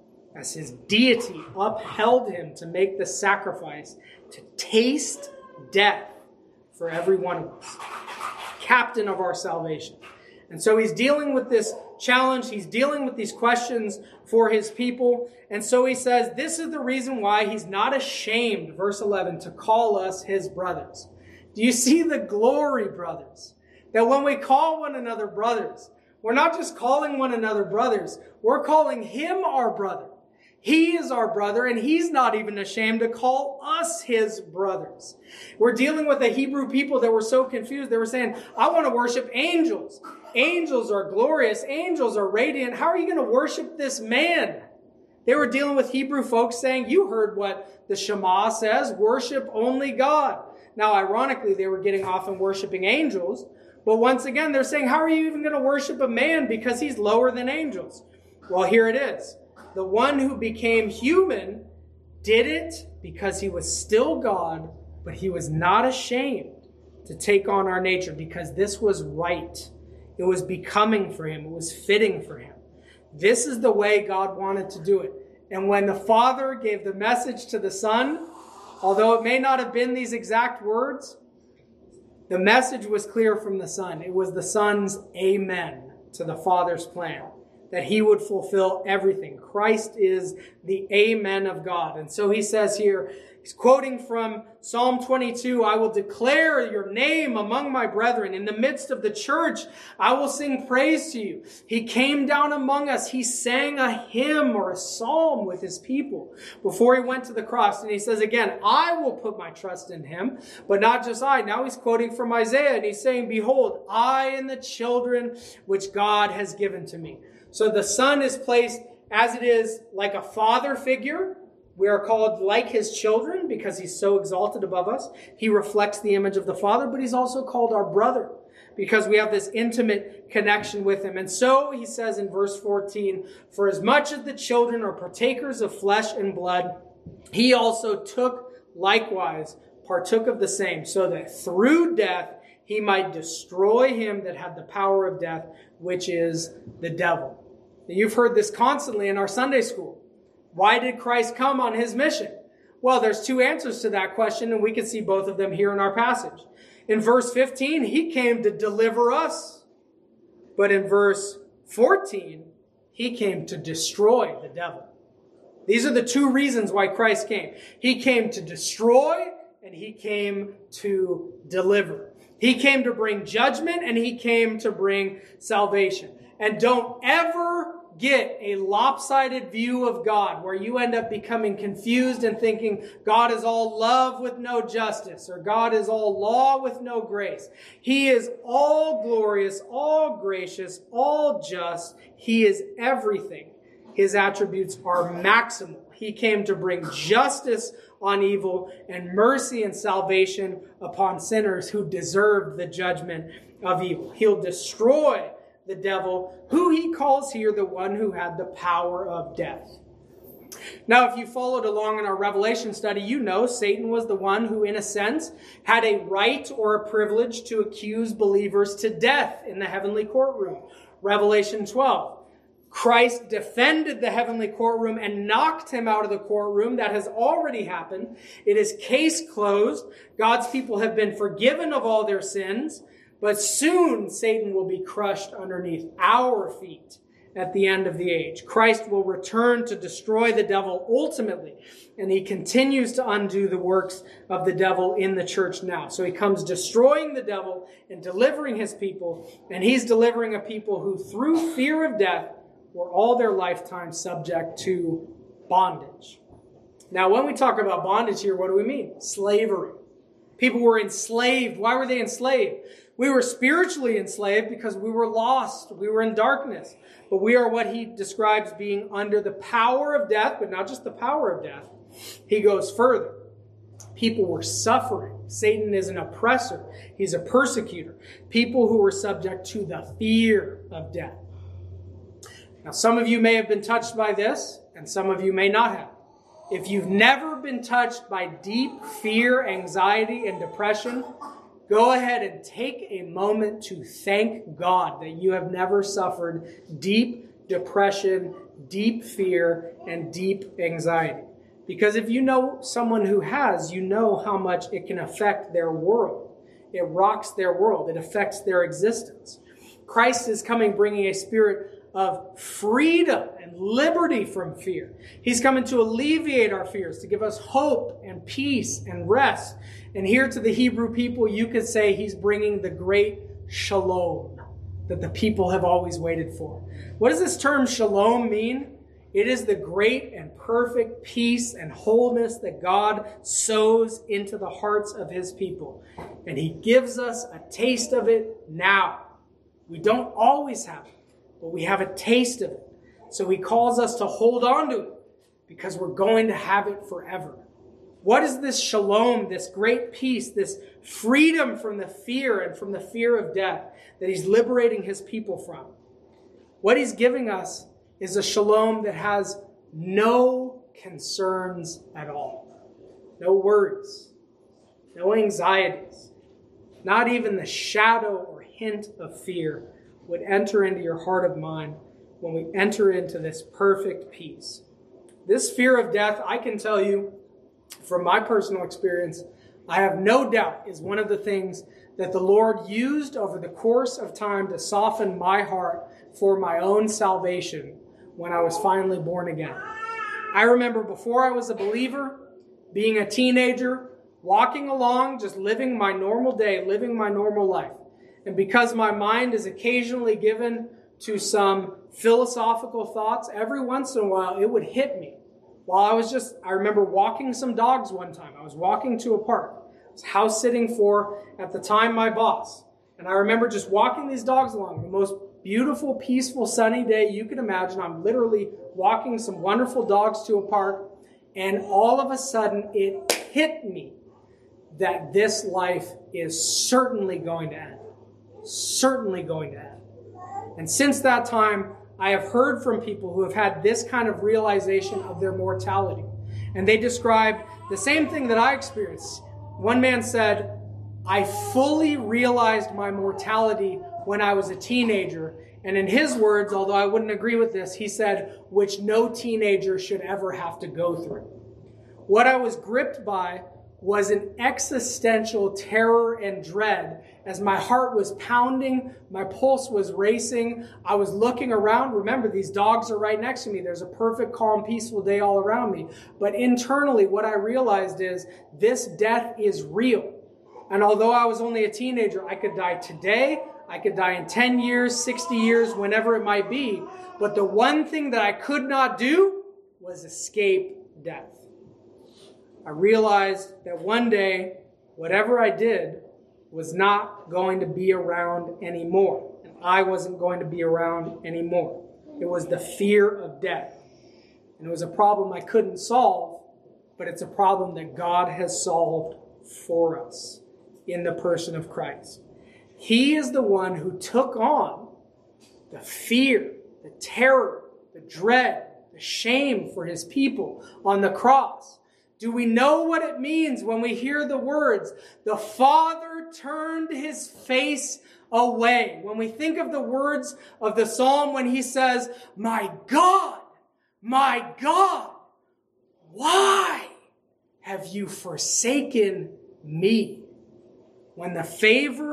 as his deity upheld him to make the sacrifice to taste death for every one of us. Captain of our salvation. And so he's dealing with this challenge. He's dealing with these questions for his people. And so he says, this is the reason why he's not ashamed, verse eleven, to call us his brothers. Do you see the glory, brothers? That when we call one another brothers, we're not just calling one another brothers. We're calling him our brother. He is our brother, and he's not even ashamed to call us his brothers. We're dealing with a Hebrew people that were so confused. They were saying, "I want to worship angels. Angels are glorious. Angels are radiant. How are you going to worship this man?" They were dealing with Hebrew folks saying, you heard what the Shema says, worship only God. Now, ironically, they were getting off and worshiping angels. But once again, they're saying, how are you even going to worship a man because he's lower than angels? Well, here it is. The one who became human did it because he was still God, but he was not ashamed to take on our nature because this was right. It was becoming for him. It was fitting for him. This is the way God wanted to do it. And when the Father gave the message to the Son, although it may not have been these exact words, the message was clear from the Son. It was the Son's amen to the Father's plan, that he would fulfill everything. Christ is the amen of God. And so he says here, he's quoting from Psalm twenty-two, "I will declare your name among my brethren. In the midst of the church, I will sing praise to you." He came down among us. He sang a hymn or a psalm with his people before he went to the cross. And he says again, "I will put my trust in him," but not just I. Now he's quoting from Isaiah, and he's saying, "Behold, I and the children which God has given to me." So the Son is placed as it is like a father figure. We are called like his children because he's so exalted above us. He reflects the image of the Father, but he's also called our brother because we have this intimate connection with him. And so he says in verse fourteen, "For as much as the children are partakers of flesh and blood, he also took likewise, partook of the same, so that through death he might destroy him that had the power of death, which is the devil." You've heard this constantly in our Sunday school. Why did Christ come on his mission? Well, there's two answers to that question, and we can see both of them here in our passage. In verse fifteen, he came to deliver us. But in verse fourteen, he came to destroy the devil. These are the two reasons why Christ came. He came to destroy, and he came to deliver. He came to bring judgment, and he came to bring salvation. And don't ever get a lopsided view of God where you end up becoming confused and thinking God is all love with no justice, or God is all law with no grace. He is all glorious, all gracious, all just. He is everything. His attributes are maximal. He came to bring justice on evil and mercy and salvation upon sinners who deserved the judgment of evil. He'll destroy the devil, who he calls here the one who had the power of death. Now, if you followed along in our Revelation study, you know Satan was the one who, in a sense, had a right or a privilege to accuse believers to death in the heavenly courtroom. Revelation twelve. Christ defended the heavenly courtroom and knocked him out of the courtroom. That has already happened. It is case closed. God's people have been forgiven of all their sins. But soon Satan will be crushed underneath our feet at the end of the age. Christ will return to destroy the devil ultimately, and he continues to undo the works of the devil in the church now. So he comes destroying the devil and delivering his people, and he's delivering a people who through fear of death were all their lifetime subject to bondage. Now, when we talk about bondage here, what do we mean? Slavery. People were enslaved. Why were they enslaved? We were spiritually enslaved because we were lost. We were in darkness. But we are what he describes being under the power of death, but not just the power of death. He goes further. People were suffering. Satan is an oppressor. He's a persecutor. People who were subject to the fear of death. Now, some of you may have been touched by this, and some of you may not have. If you've never been touched by deep fear, anxiety, and depression, go ahead and take a moment to thank God that you have never suffered deep depression, deep fear, and deep anxiety. Because if you know someone who has, you know how much it can affect their world. It rocks their world. It affects their existence. Christ is coming bringing a spirit of freedom and liberty from fear. He's coming to alleviate our fears, to give us hope and peace and rest. And here to the Hebrew people, you could say he's bringing the great shalom that the people have always waited for. What does this term shalom mean? It is the great and perfect peace and wholeness that God sows into the hearts of his people. And he gives us a taste of it now. We don't always have it, but we have a taste of it. So he calls us to hold on to it because we're going to have it forever. What is this shalom, this great peace, this freedom from the fear and from the fear of death that he's liberating his people from? What he's giving us is a shalom that has no concerns at all. No worries, no anxieties, not even the shadow or hint of fear would enter into your heart of mind when we enter into this perfect peace. This fear of death, I can tell you from my personal experience, I have no doubt is one of the things that the Lord used over the course of time to soften my heart for my own salvation when I was finally born again. I remember before I was a believer, being a teenager, walking along, just living my normal day, living my normal life. And because my mind is occasionally given to some philosophical thoughts, every once in a while it would hit me. While I was just, I remember walking some dogs one time. I was walking to a park. I was house sitting for, at the time, my boss. And I remember just walking these dogs along. The most beautiful, peaceful, sunny day you can imagine. I'm literally walking some wonderful dogs to a park. And all of a sudden it hit me that this life is certainly going to end. Certainly going to end. And since that time, I have heard from people who have had this kind of realization of their mortality. And they described the same thing that I experienced. One man said, I fully realized my mortality when I was a teenager. And in his words, although I wouldn't agree with this, he said, which no teenager should ever have to go through. What I was gripped by was an existential terror and dread as my heart was pounding, my pulse was racing, I was looking around. Remember, these dogs are right next to me. There's a perfect, calm, peaceful day all around me. But internally, what I realized is this death is real. And although I was only a teenager, I could die today, I could die in ten years, sixty years, whenever it might be. But the one thing that I could not do was escape death. I realized that one day, whatever I did was not going to be around anymore. And I wasn't going to be around anymore. It was the fear of death. And it was a problem I couldn't solve, but it's a problem that God has solved for us in the person of Christ. He is the one who took on the fear, the terror, the dread, the shame for his people on the cross. Do we know what it means when we hear the words, the Father turned his face away? When we think of the words of the Psalm when he says, my God, my God, why have you forsaken me? When the favor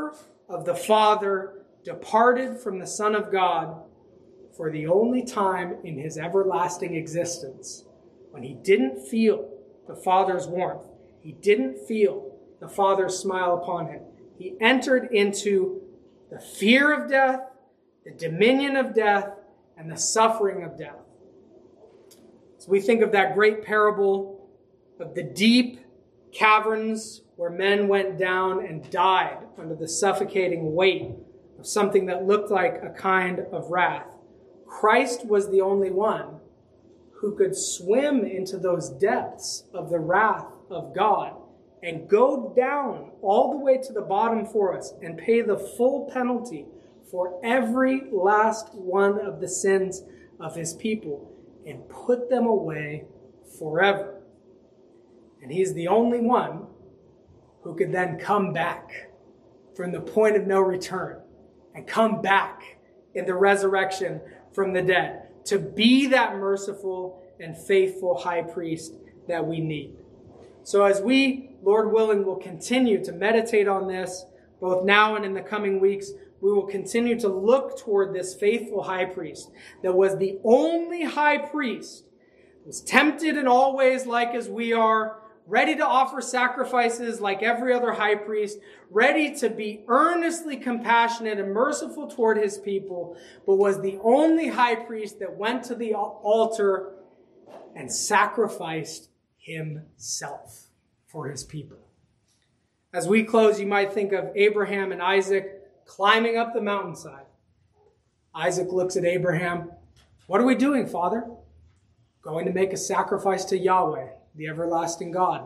of the Father departed from the Son of God for the only time in his everlasting existence when he didn't feel the Father's warmth. He didn't feel the Father's smile upon him. He entered into the fear of death, the dominion of death, and the suffering of death. So we think of that great parable of the deep caverns where men went down and died under the suffocating weight of something that looked like a kind of wrath. Christ was the only one who could swim into those depths of the wrath of God and go down all the way to the bottom for us and pay the full penalty for every last one of the sins of his people and put them away forever. And he's the only one who could then come back from the point of no return and come back in the resurrection from the dead to be that merciful and faithful high priest that we need. So as we, Lord willing, will continue to meditate on this, both now and in the coming weeks, we will continue to look toward this faithful high priest that was the only high priest, was tempted in all ways like as we are, ready to offer sacrifices like every other high priest, ready to be earnestly compassionate and merciful toward his people, but was the only high priest that went to the altar and sacrificed himself for his people. As we close, you might think of Abraham and Isaac climbing up the mountainside. Isaac looks at Abraham. What are we doing, Father? Going to make a sacrifice to Yahweh, the everlasting God.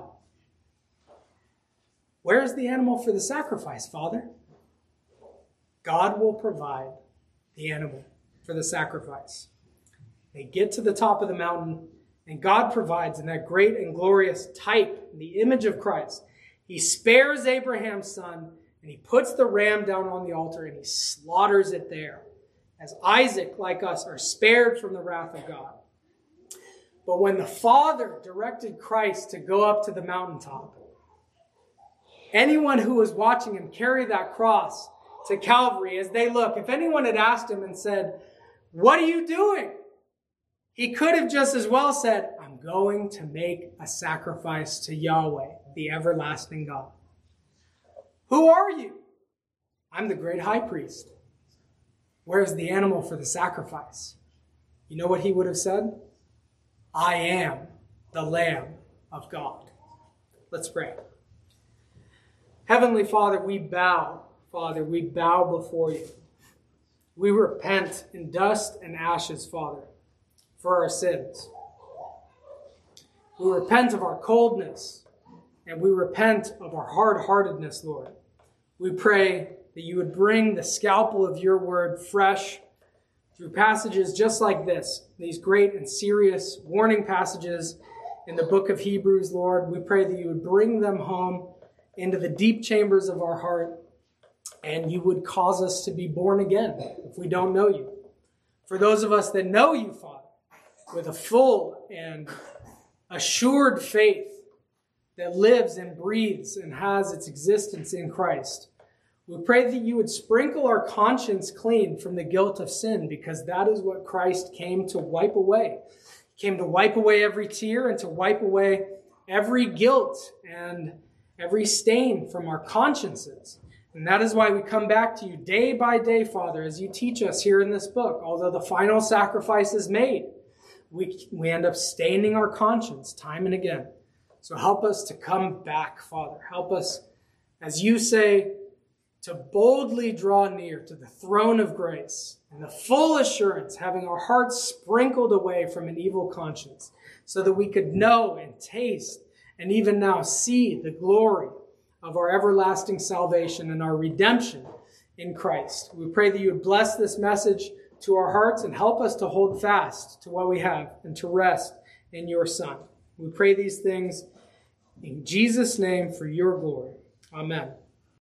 Where is the animal for the sacrifice, Father? God will provide the animal for the sacrifice. They get to the top of the mountain, and God provides in that great and glorious type, the image of Christ. He spares Abraham's son, and he puts the ram down on the altar, and he slaughters it there, as Isaac, like us, are spared from the wrath of God. But when the Father directed Christ to go up to the mountaintop, anyone who was watching him carry that cross to Calvary, as they look, if anyone had asked him and said, "What are you doing?" he could have just as well said, "I'm going to make a sacrifice to Yahweh, the everlasting God." Who are you? I'm the great high priest. Where's the animal for the sacrifice? You know what he would have said? I am the Lamb of God. Let's pray. Heavenly Father, we bow, Father, we bow before you. We repent in dust and ashes, Father, for our sins. We repent of our coldness, and we repent of our hard-heartedness, Lord. We pray that you would bring the scalpel of your word fresh through passages just like this, these great and serious warning passages in the book of Hebrews, Lord. We pray that you would bring them home into the deep chambers of our heart, and you would cause us to be born again if we don't know you. For those of us that know you, Father, with a full and assured faith that lives and breathes and has its existence in Christ, we pray that you would sprinkle our conscience clean from the guilt of sin, because that is what Christ came to wipe away. He came to wipe away every tear and to wipe away every guilt and every stain from our consciences. And that is why we come back to you day by day, Father, as you teach us here in this book. Although the final sacrifice is made, we, we end up staining our conscience time and again. So help us to come back, Father. Help us, as you say, to boldly draw near to the throne of grace and the full assurance, having our hearts sprinkled away from an evil conscience, so that we could know and taste and even now see the glory of our everlasting salvation and our redemption in Christ. We pray that you would bless this message to our hearts and help us to hold fast to what we have and to rest in your Son. We pray these things in Jesus' name for your glory. Amen.